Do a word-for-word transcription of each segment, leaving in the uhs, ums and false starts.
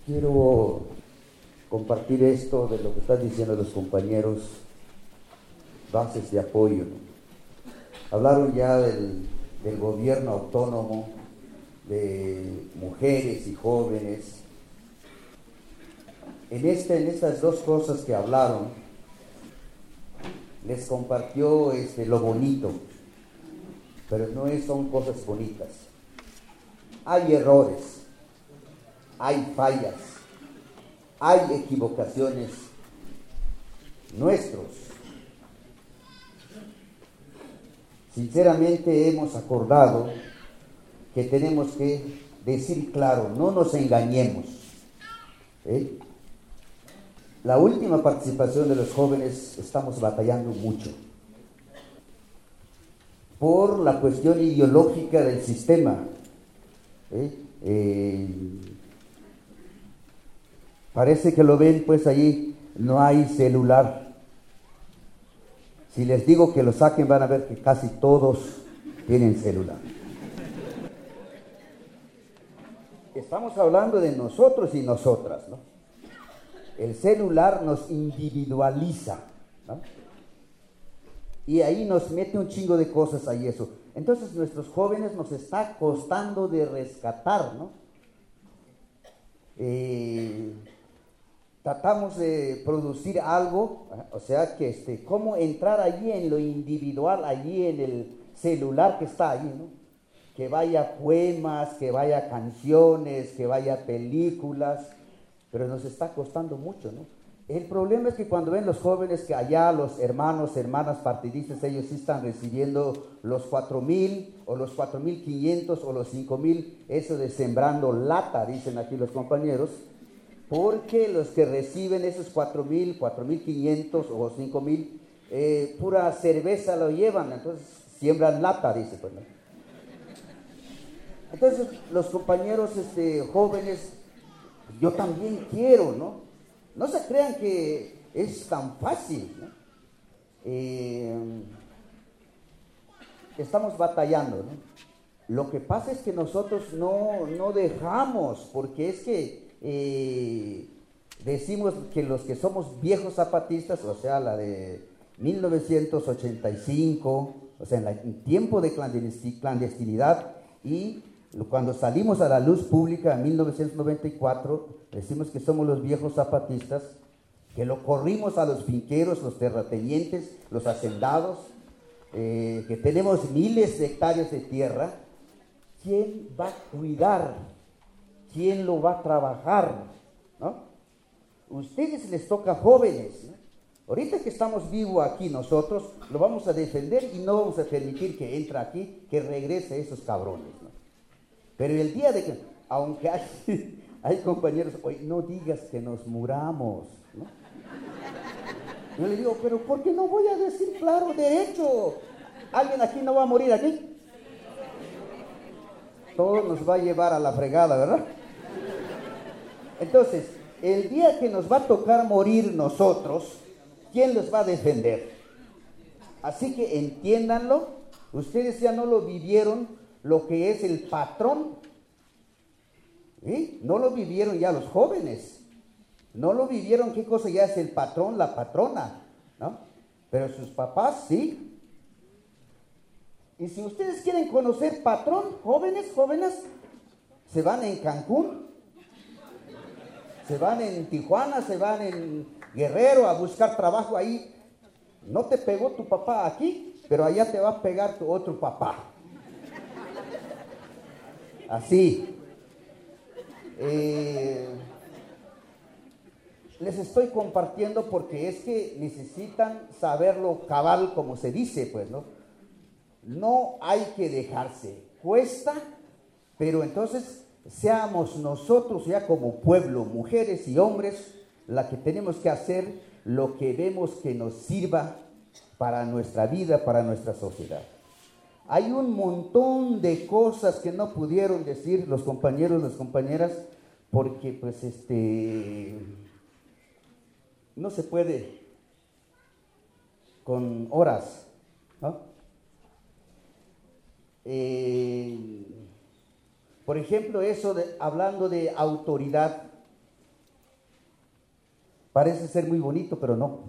Quiero compartir esto de lo que están diciendo los compañeros, bases de apoyo. Hablaron ya del, del gobierno autónomo, de mujeres y jóvenes. En, este, en estas dos cosas que hablaron, les compartió este, lo bonito, pero no es, son cosas bonitas. Hay errores, hay fallas, hay equivocaciones nuestros. Sinceramente hemos acordado que tenemos que decir claro, no nos engañemos. ¿Eh? La última participación de los jóvenes estamos batallando mucho por la cuestión ideológica del sistema. ¿Eh? Eh, parece que lo ven, pues allí no hay celular. Si les digo que lo saquen, van a ver que casi todos tienen celular. Estamos hablando de nosotros y nosotras, ¿no? El celular nos individualiza, ¿no? Y ahí nos mete un chingo de cosas ahí eso. Entonces nuestros jóvenes nos está costando de rescatar, ¿no? Eh, tratamos de producir algo, ¿eh? O sea que este, cómo entrar allí en lo individual, allí en el celular que está allí, ¿no? Que vaya poemas, que vaya canciones, que vaya películas, pero nos está costando mucho, ¿no? El problema es que cuando ven los jóvenes que allá los hermanos, hermanas partidistas, ellos sí están recibiendo los cuatro mil o los cuatro mil quinientos o los cinco mil, eso de sembrando lata, dicen aquí los compañeros, porque los que reciben esos cuatro mil, cuatro mil quinientos o cinco mil, eh, pura cerveza lo llevan, entonces siembran lata, dice, pues, ¿no? Entonces los compañeros este, jóvenes, yo también quiero, ¿no? No se crean que es tan fácil, ¿no? Eh, estamos batallando, ¿no? Lo que pasa es que nosotros no, no dejamos, porque es que eh, decimos que los que somos viejos zapatistas, o sea, la de mil novecientos ochenta y cinco, o sea, en, la, en tiempo de clandestinidad, y cuando salimos a la luz pública en mil novecientos noventa y cuatro, decimos que somos los viejos zapatistas, que lo corrimos a los finqueros, los terratenientes, los hacendados, eh, que tenemos miles de hectáreas de tierra. ¿Quién va a cuidar? ¿Quién lo va a trabajar? ¿No? Ustedes les toca jóvenes, ¿no? Ahorita que estamos vivos aquí nosotros, lo vamos a defender y no vamos a permitir que entre aquí, que regrese esos cabrones, ¿no? Pero el día de que, aunque hay, hay compañeros, oye, no digas que nos muramos, ¿no? Yo le digo, pero ¿por qué no voy a decir claro, derecho? ¿Alguien aquí no va a morir aquí? Todo nos va a llevar a la fregada, ¿verdad? Entonces, el día que nos va a tocar morir nosotros, ¿quién los va a defender? Así que entiéndanlo, ustedes ya no lo vivieron, lo que es el patrón, ¿sí? No lo vivieron ya los jóvenes, no lo vivieron qué cosa ya es el patrón, la patrona, ¿no? Pero sus papás sí. Y si ustedes quieren conocer patrón, jóvenes, jóvenes, se van en Cancún, se van en Tijuana, se van en Guerrero a buscar trabajo ahí. No te pegó tu papá aquí, pero allá te va a pegar tu otro papá. Así. Eh, les estoy compartiendo porque es que necesitan saberlo cabal, como se dice, pues, ¿no? No hay que dejarse. Cuesta, pero entonces seamos nosotros ya como pueblo, mujeres y hombres, la que tenemos que hacer lo que vemos que nos sirva para nuestra vida, para nuestra sociedad. Hay un montón de cosas que no pudieron decir los compañeros, las compañeras, porque pues este no se puede con horas, ¿no? Eh, por ejemplo, eso de, hablando de autoridad, Parece ser muy bonito, pero no.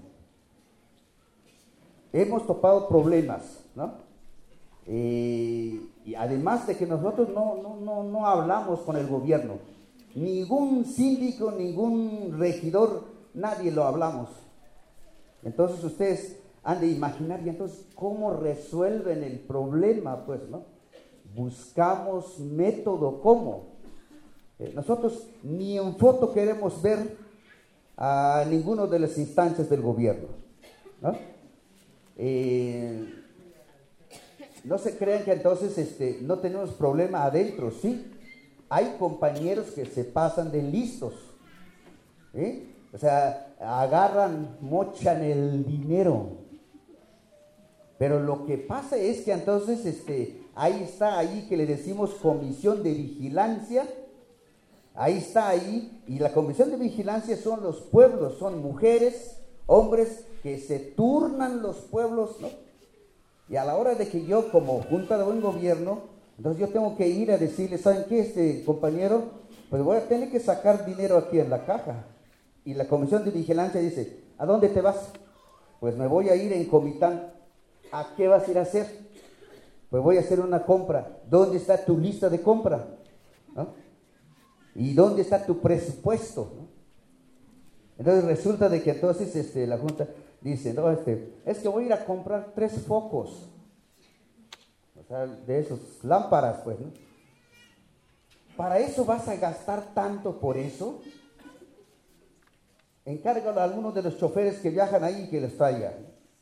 Hemos topado problemas, ¿no? Eh, y además de que nosotros no, no, no, no hablamos con el gobierno, ningún síndico, ningún regidor, nadie lo hablamos. Entonces ustedes han de imaginar, y entonces, ¿cómo resuelven el problema? Pues, ¿no? Buscamos método, ¿cómo? Eh, nosotros ni en foto queremos ver a ninguno de las instancias del gobierno, ¿no? Eh, no se crean que entonces este, no tenemos problema adentro, sí. Hay compañeros que se pasan de listos, ¿eh? O sea, agarran, mochan el dinero. Pero lo que pasa es que entonces este, ahí está, ahí que le decimos comisión de vigilancia, ahí está ahí, y la comisión de vigilancia son los pueblos, son mujeres, hombres, que se turnan los pueblos, ¿no? Y a la hora de que yo, como Junta de Buen Gobierno, entonces yo tengo que ir a decirle, ¿saben qué, este compañero? Pues voy a tener que sacar dinero aquí en la caja. Y la comisión de vigilancia dice, ¿a dónde te vas? Pues me voy a ir en Comitán. ¿A qué vas a ir a hacer? Pues voy a hacer una compra. ¿Dónde está tu lista de compra? ¿No? ¿Y dónde está tu presupuesto? ¿No? Entonces resulta de que entonces este, la Junta dice, no, este, es que voy a ir a comprar tres focos, o sea, de esos lámparas, pues, ¿no? ¿Para eso vas a gastar tanto por eso? Encárgalo a alguno de los choferes que viajan ahí y que les traigan.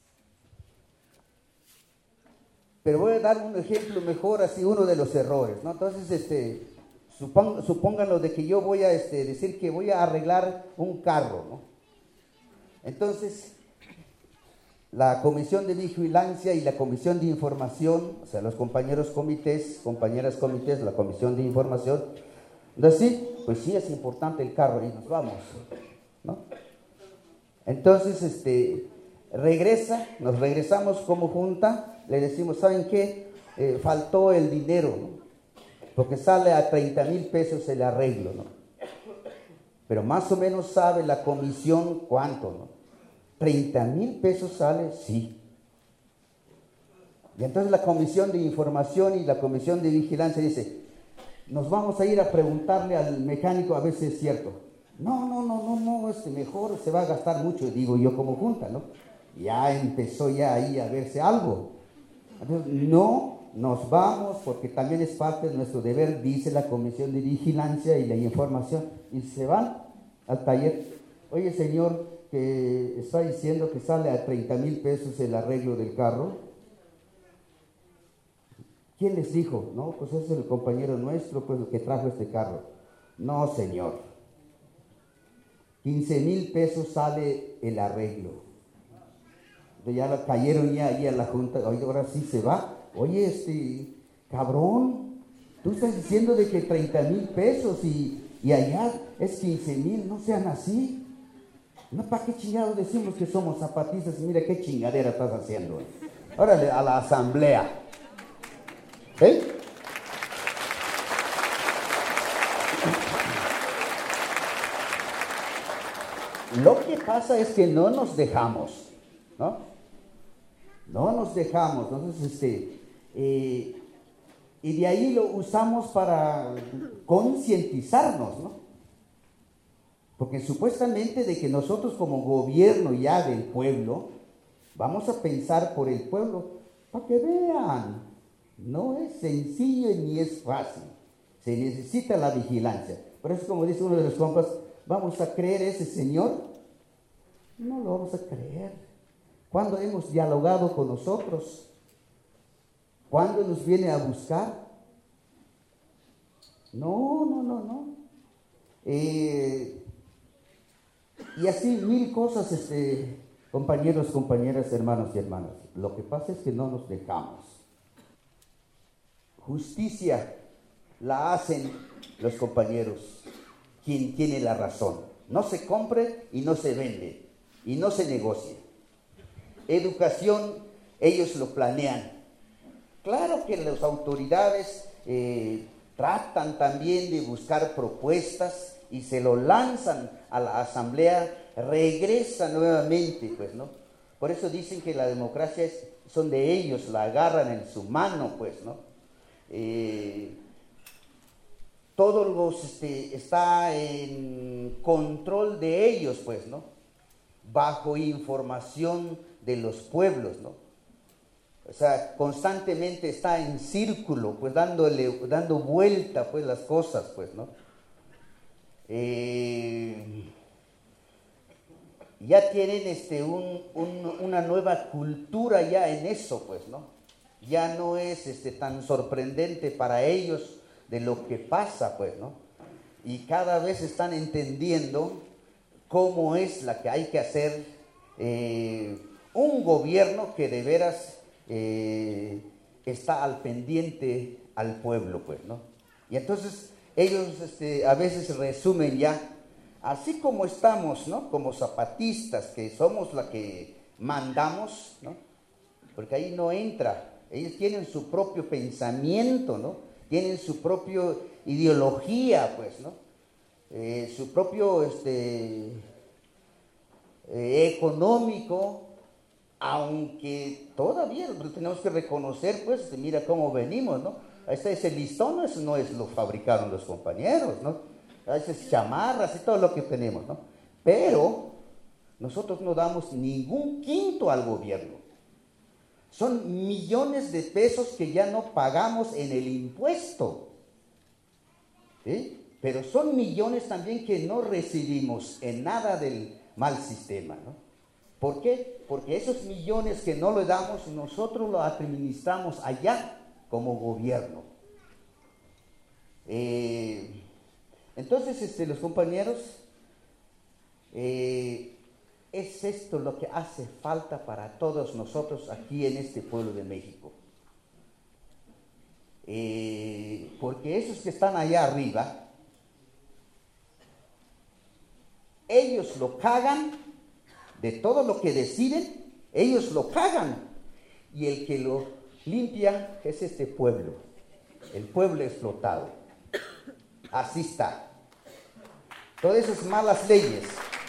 Pero voy a dar un ejemplo mejor, así uno de los errores, ¿no? Entonces, este, supón, supónganlo de que yo voy a este, decir que voy a arreglar un carro, ¿no? Entonces, la comisión de vigilancia y la comisión de información, o sea, los compañeros comités, compañeras comités, la comisión de información, entonces sí, pues sí es importante el carro y nos vamos, ¿no? Entonces, este, regresa, nos regresamos como junta, le decimos, ¿saben qué? Eh, faltó el dinero, ¿no? Porque sale a treinta mil pesos el arreglo, ¿no? Pero más o menos sabe la comisión cuánto, ¿no? treinta mil pesos sale, sí. Y entonces la comisión de información y la comisión de vigilancia dice, nos vamos a ir a preguntarle al mecánico a ver si es cierto. No, no, no, no, no, este mejor se va a gastar mucho, digo yo como junta, ¿no? Ya empezó ya ahí a verse algo. Entonces, no nos vamos porque también es parte de nuestro deber, dice la comisión de vigilancia y la información. Y se van al taller. Oye, señor, que está diciendo que sale a treinta mil pesos el arreglo del carro. ¿Quién les dijo? No, pues es el compañero nuestro, pues el que trajo este carro. No, señor. quince mil pesos sale el arreglo. Entonces ya la cayeron ya ahí a la junta. Oye, ahora sí se va. Oye, este, cabrón, tú estás diciendo de que treinta mil pesos y, y allá es quince mil, no sean así. No, ¿para qué chingados decimos que somos zapatistas? Mira qué chingadera estás haciendo. Órale, a la asamblea. ¿Eh? Lo que pasa es que no nos dejamos, ¿no? No nos dejamos. Entonces, este, eh, y de ahí lo usamos para concientizarnos, ¿no? Porque supuestamente de que nosotros como gobierno ya del pueblo, vamos a pensar por el pueblo, para que vean, no es sencillo ni es fácil, se necesita la vigilancia. Por eso, como dice uno de los compas, ¿vamos a creer ese señor? No lo vamos a creer. ¿Cuándo hemos dialogado con nosotros? ¿Cuándo nos viene a buscar? No, no, no, no. Eh... Y así mil cosas, este, compañeros, compañeras, hermanos y hermanas. Lo que pasa es que no nos dejamos. Justicia la hacen los compañeros, quien tiene la razón. No se compre y no se vende, y no se negocia. Educación, ellos lo planean. Claro que las autoridades eh, tratan también de buscar propuestas y se lo lanzan a la asamblea, regresa nuevamente, pues, ¿no? Por eso dicen que la democracia es, son de ellos, la agarran en su mano, pues, ¿no? Eh, todo los, este, está en control de ellos, pues, ¿no? Bajo información de los pueblos, ¿no? O sea, constantemente está en círculo, pues dándole, dando vuelta, pues, las cosas, pues, ¿no? Eh, ya tienen este, un, un, una nueva cultura ya en eso, pues, ¿no? Ya no es este, tan sorprendente para ellos de lo que pasa, pues, ¿no? Y cada vez están entendiendo cómo es la que hay que hacer eh, un gobierno que de veras eh, está al pendiente al pueblo, pues, ¿no? Y entonces ellos este, a veces resumen ya, así como estamos, ¿no? Como zapatistas, que somos la que mandamos, ¿no? Porque ahí no entra, ellos tienen su propio pensamiento, ¿no? Tienen su propia ideología, pues, ¿no? Eh, su propio este, eh, económico, aunque todavía tenemos que reconocer, pues, mira cómo venimos, ¿no? Este, ese listón eso no es lo fabricaron los compañeros, ¿no? Esas chamarras y todo lo que tenemos, ¿no? Pero nosotros no damos ningún quinto al gobierno. Son millones de pesos que ya no pagamos en el impuesto, ¿sí? Pero son millones también que no recibimos en nada del mal sistema, ¿no? ¿Por qué? Porque esos millones que no le damos, nosotros los administramos allá como gobierno. Eh, entonces, este, los compañeros, eh, es esto lo que hace falta para todos nosotros aquí en este pueblo de México. Eh, porque esos que están allá arriba, ellos lo cagan de todo lo que deciden, ellos lo cagan. Y el que lo limpia es este pueblo, el pueblo explotado. Así está. Todas esas malas leyes.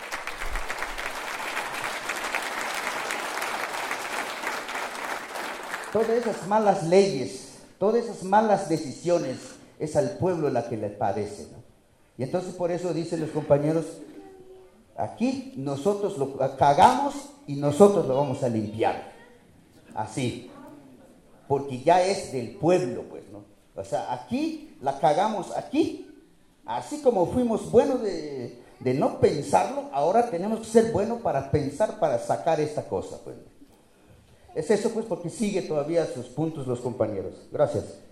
Todas esas malas leyes, todas esas malas decisiones, es al pueblo la que le padece, ¿no? Y entonces por eso dicen los compañeros, aquí nosotros lo cagamos y nosotros lo vamos a limpiar. Así. Porque ya es del pueblo, pues, ¿no? O sea, aquí la cagamos, aquí. Así como fuimos buenos de, de no pensarlo, ahora tenemos que ser buenos para pensar, para sacar esta cosa, pues. Es eso, pues, porque sigue todavía sus puntos los compañeros. Gracias.